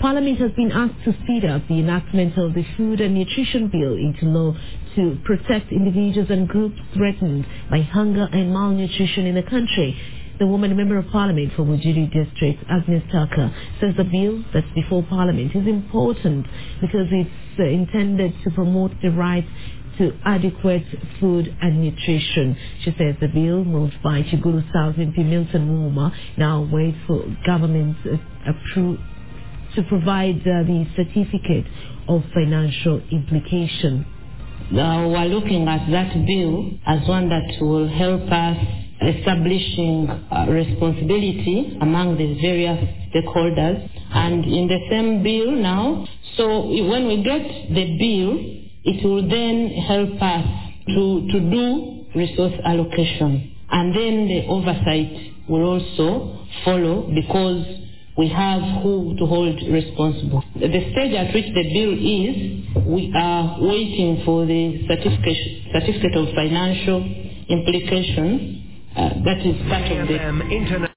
Parliament has been asked to speed up the enactment of the Food and Nutrition Bill into law to protect individuals and groups threatened by hunger and malnutrition in the country. The woman member of Parliament for Wujiri District, Agnes Tucker, says the bill that's before Parliament is important because it's intended to promote the right to adequate food and nutrition. She says the bill, moved by Chiguru South MP Milton Woma, now waits for government to provide the certificate of financial implication. Now we're looking at that bill as one that will help us establishing responsibility among the various stakeholders. And in the same bill now, so when we get the bill, it will then help us to do resource allocation. And then the oversight will also follow because we have who to hold responsible. The stage at which the bill is, we are waiting for the certificate of financial implication. That is part of the